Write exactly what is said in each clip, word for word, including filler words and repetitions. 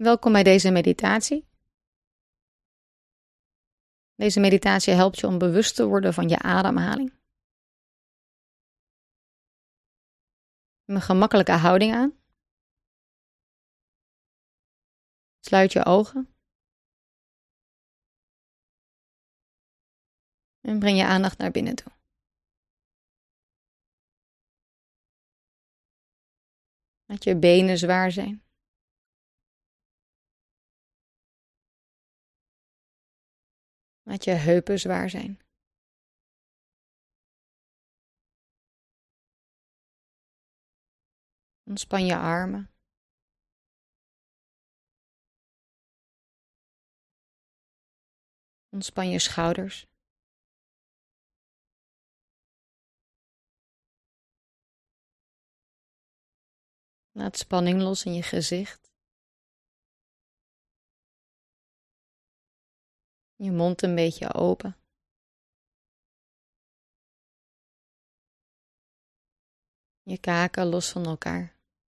Welkom bij deze meditatie. Deze meditatie helpt je om bewust te worden van je ademhaling. Neem een gemakkelijke houding aan. Sluit je ogen. En breng je aandacht naar binnen toe. Laat je benen zwaar zijn. Laat je heupen zwaar zijn. Ontspan je armen. Ontspan je schouders. Laat spanning los in je gezicht. Je mond een beetje open. Je kaken los van elkaar.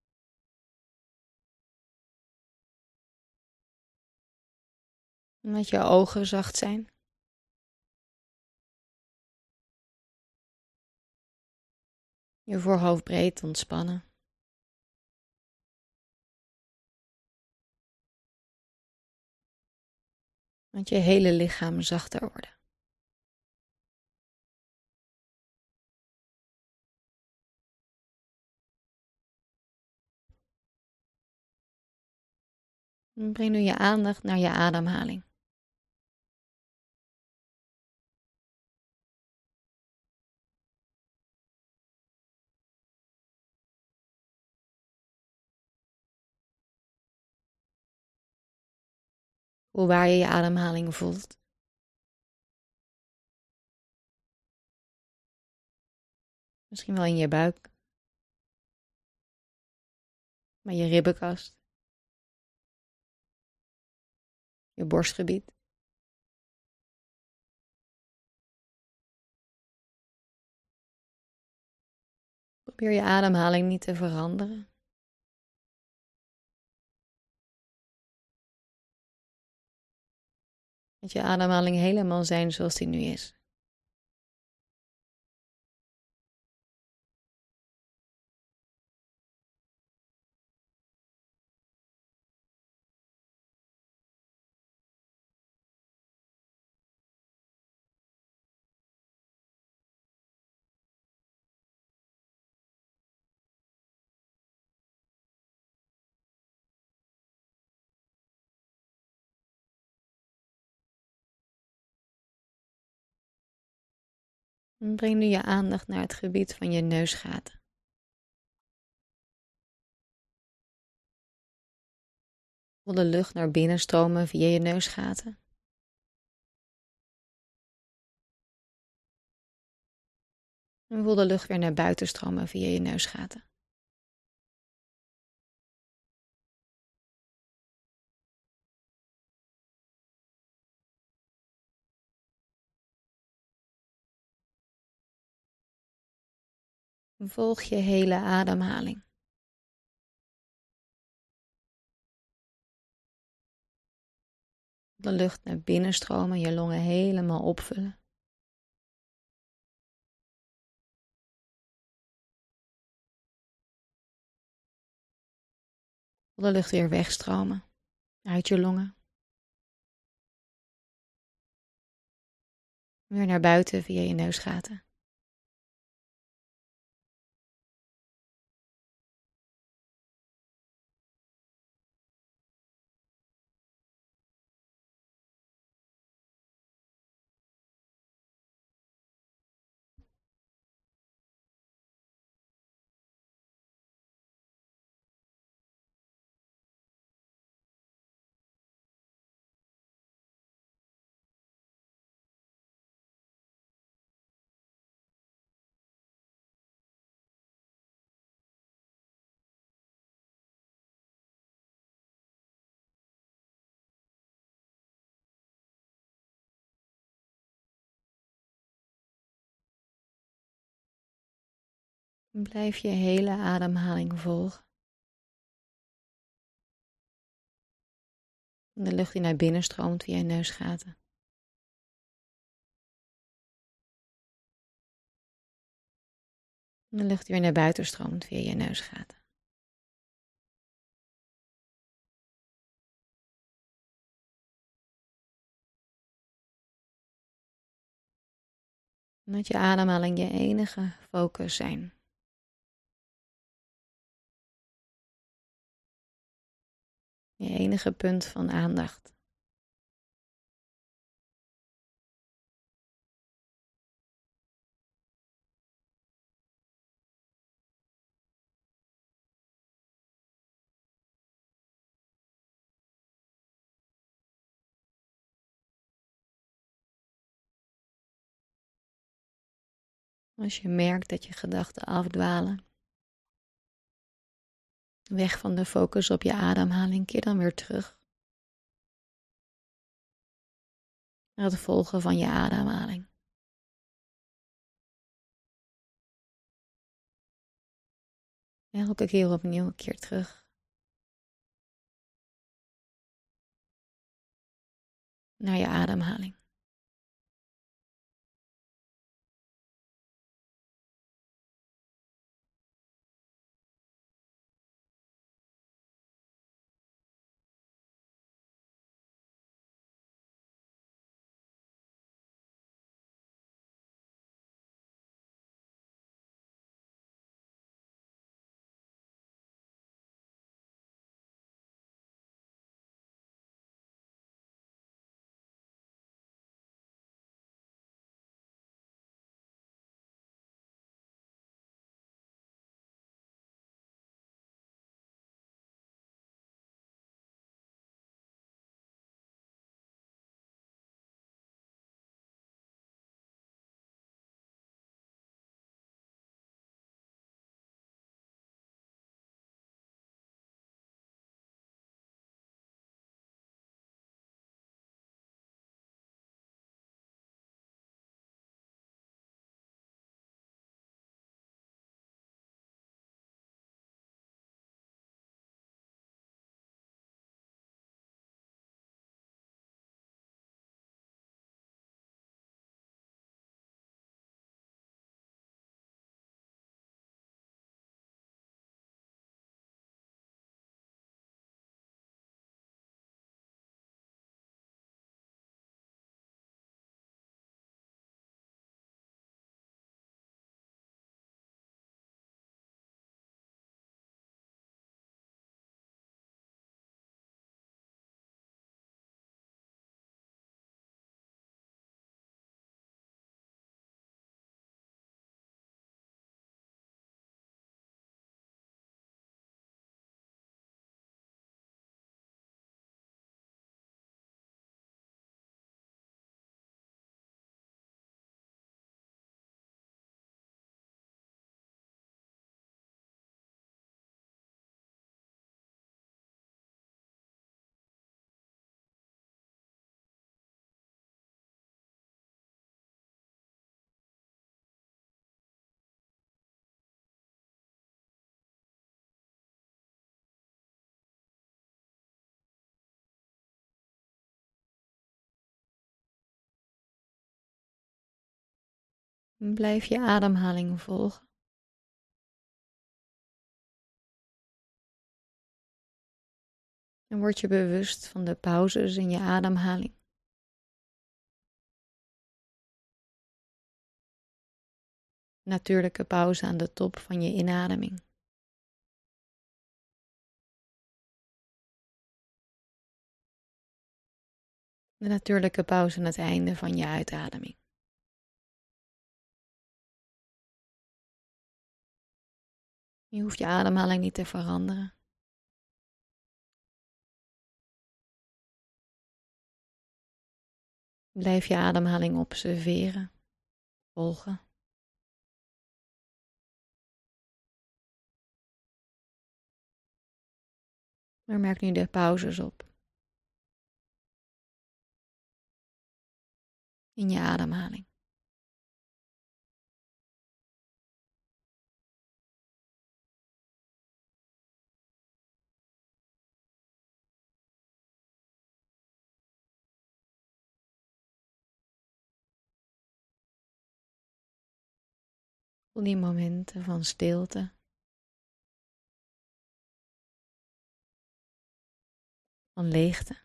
En laat je ogen zacht zijn. Je voorhoofd breed ontspannen. Laat je hele lichaam zachter worden. En breng nu je aandacht naar je ademhaling. Hoe waar je je ademhaling voelt. Misschien wel in je buik. Bij je ribbenkast. Je borstgebied. Probeer je ademhaling niet te veranderen. Laat je ademhaling helemaal zijn zoals die nu is. En breng nu je aandacht naar het gebied van je neusgaten. Voel de lucht naar binnen stromen via je neusgaten. En voel de lucht weer naar buiten stromen via je neusgaten. Volg je hele ademhaling. De lucht naar binnen stromen, je longen helemaal opvullen. Voel de lucht weer wegstromen uit je longen. Weer naar buiten via je neusgaten. En blijf je hele ademhaling volgen. De lucht die naar binnen stroomt via je neusgaten. De lucht die weer naar buiten stroomt via je neusgaten. En dat je ademhaling je enige focus zijn. Je enige punt van aandacht. Als je merkt dat je gedachten afdwalen, weg van de focus op je ademhaling, keer dan weer terug naar het volgen van je ademhaling. Elke keer opnieuw, keer terug naar je ademhaling. En blijf je ademhaling volgen. En word je bewust van de pauzes in je ademhaling. Natuurlijke pauze aan de top van je inademing. De natuurlijke pauze aan het einde van je uitademing. Je hoeft je ademhaling niet te veranderen. Blijf je ademhaling observeren, volgen. Maar merk nu de pauzes op. In je ademhaling. Voel die momenten van stilte. Van leegte.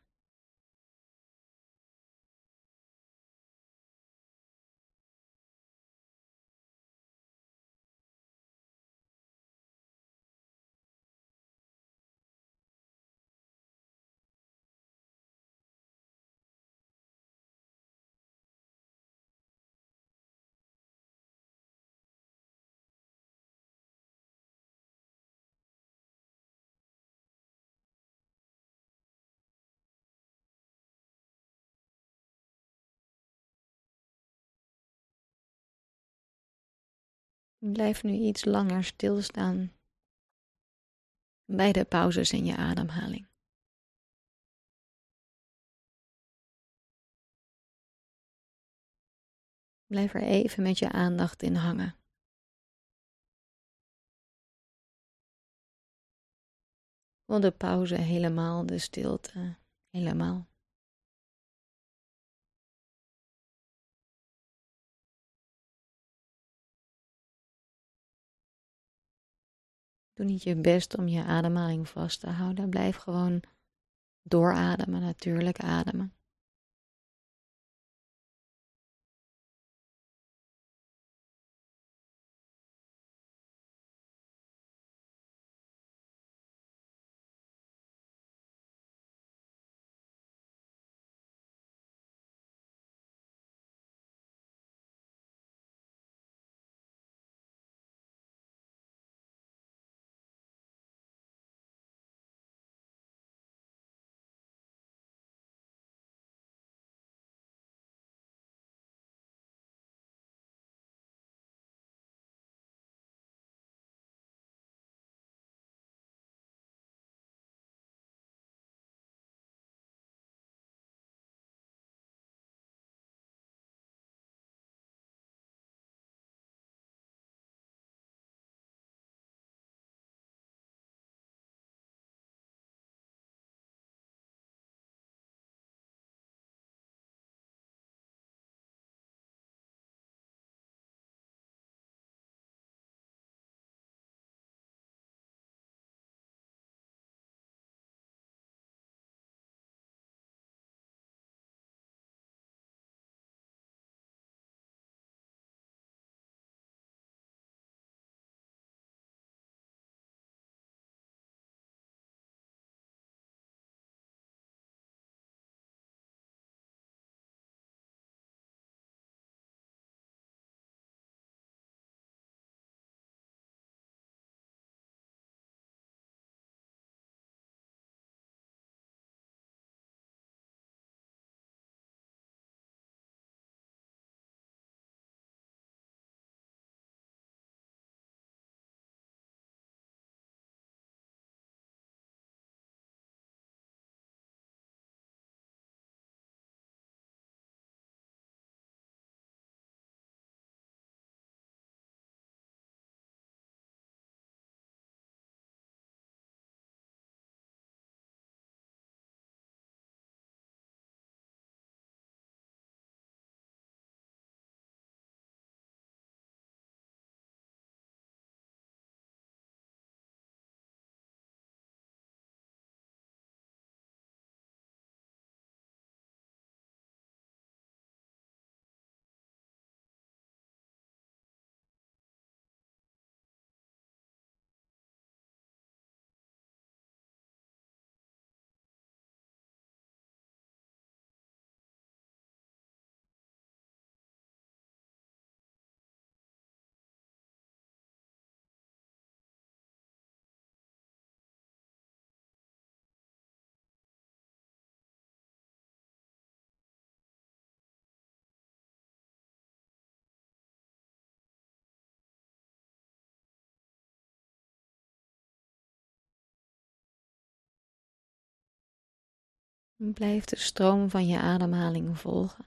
Blijf nu iets langer stilstaan bij de pauzes in je ademhaling. Blijf er even met je aandacht in hangen. Voel de pauze helemaal, de stilte helemaal. Doe niet je best om je ademhaling vast te houden. Blijf gewoon doorademen, natuurlijk ademen. Blijf de stroom van je ademhaling volgen.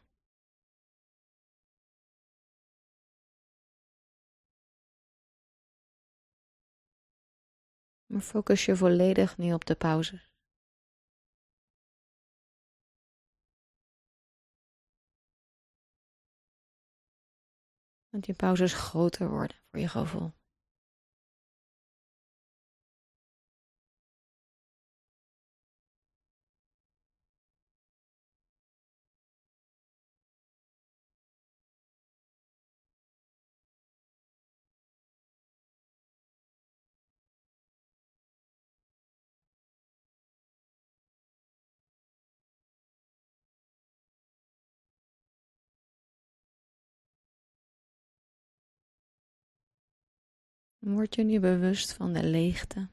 Maar focus je volledig nu op de pauze. Dat die pauzes groter worden voor je gevoel. Word je nu bewust van de leegte,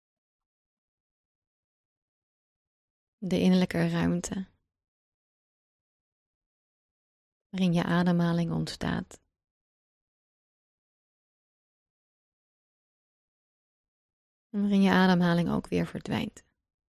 de innerlijke ruimte, waarin je ademhaling ontstaat. En waarin je ademhaling ook weer verdwijnt.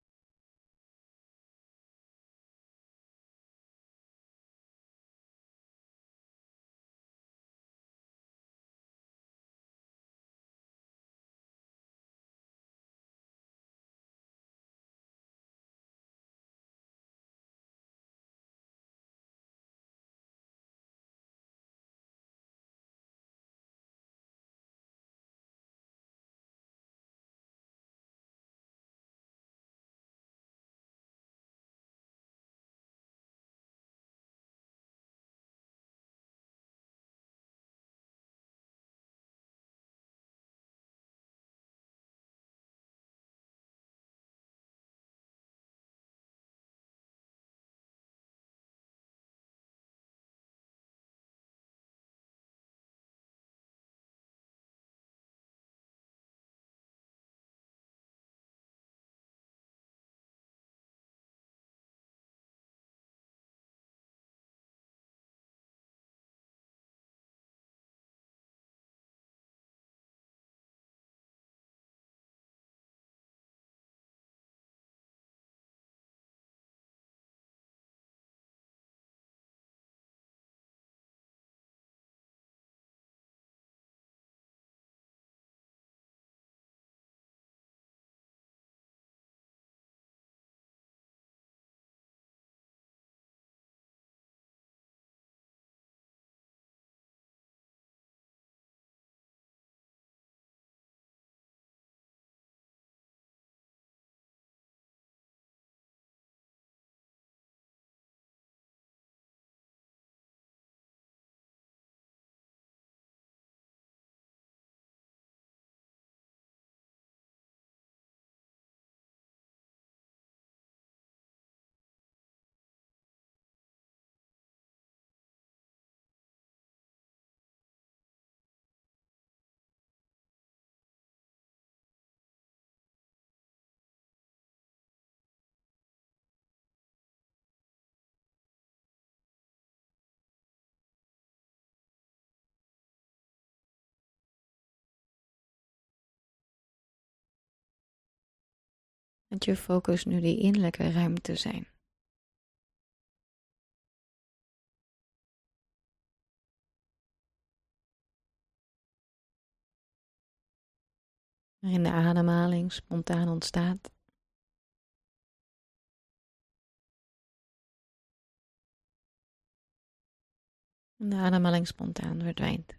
Laat je focus nu die innerlijke ruimte zijn. Waarin de ademhaling spontaan ontstaat. En de ademhaling spontaan verdwijnt.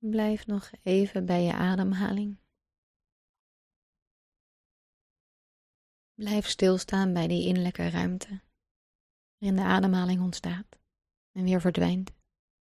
Blijf nog even bij je ademhaling. Blijf stilstaan bij die innerlijke ruimte waarin de ademhaling ontstaat en weer verdwijnt.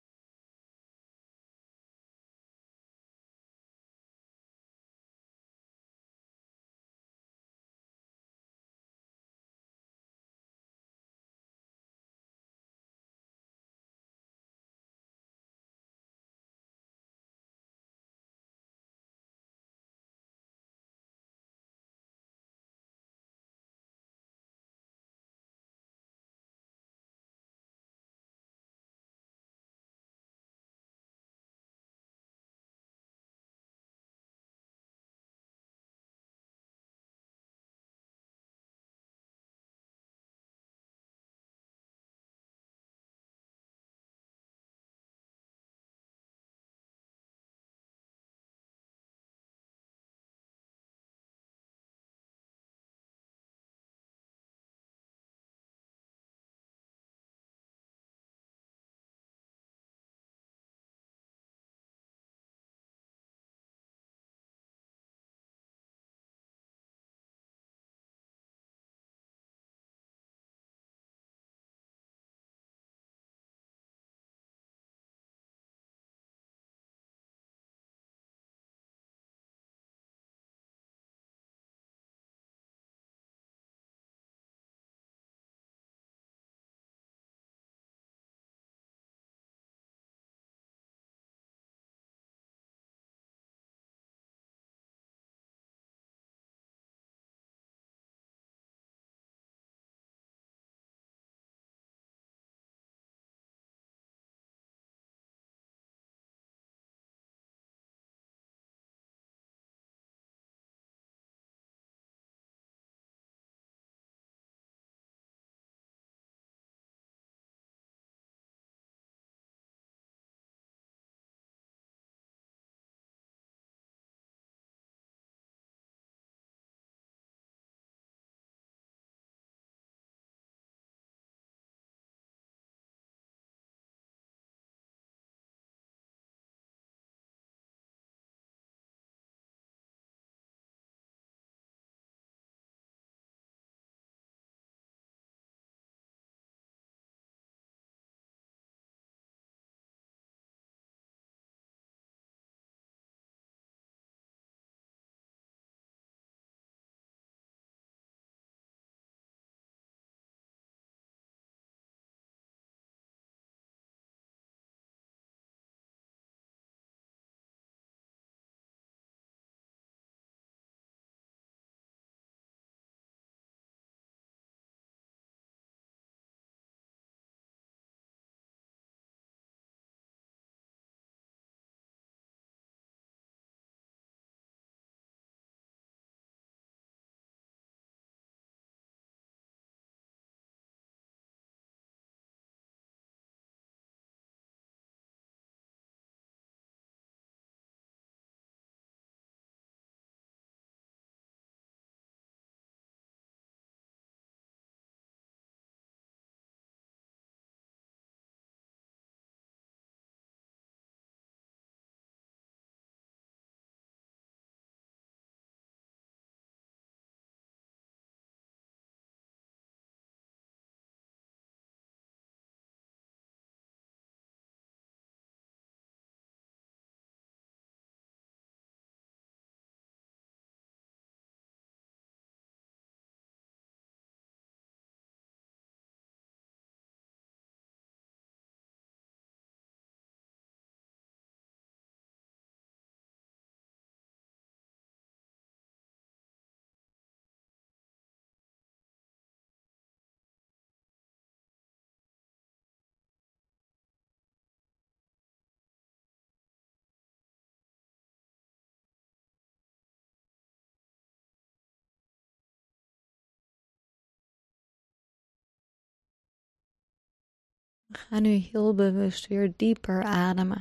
Ga nu heel bewust weer dieper ademen.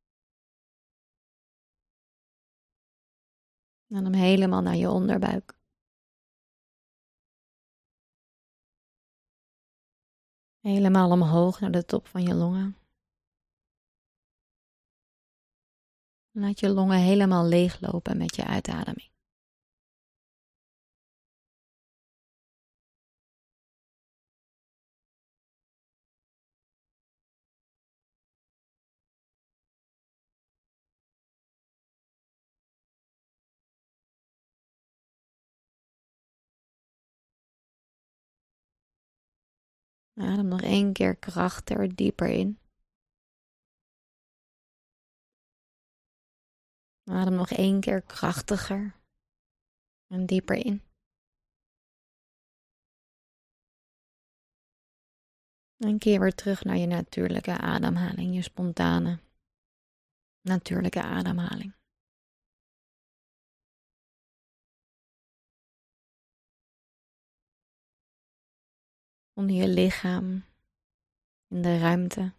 En hem helemaal naar je onderbuik. Helemaal omhoog naar de top van je longen. Laat je longen helemaal leeglopen met je uitademing. Adem nog één keer krachtiger, dieper in. Adem nog één keer krachtiger en dieper in. En keer weer terug naar je natuurlijke ademhaling, je spontane, natuurlijke ademhaling. Onder je lichaam, in de ruimte.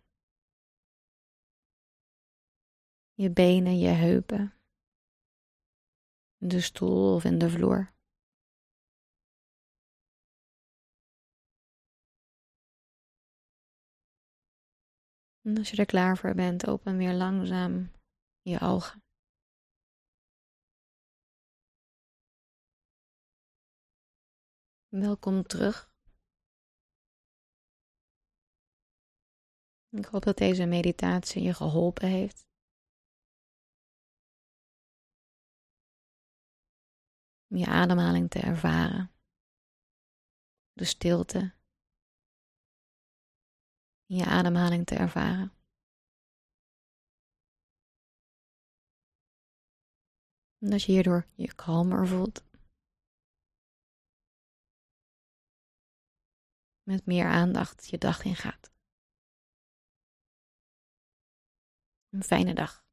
Je benen, je heupen. In de stoel of in de vloer. En als je er klaar voor bent, open weer langzaam je ogen. Welkom terug. Ik hoop dat deze meditatie je geholpen heeft. Om je ademhaling te ervaren. De stilte. In je ademhaling te ervaren. En dat je hierdoor je kalmer voelt. Met meer aandacht je dag ingaat. Een fijne dag.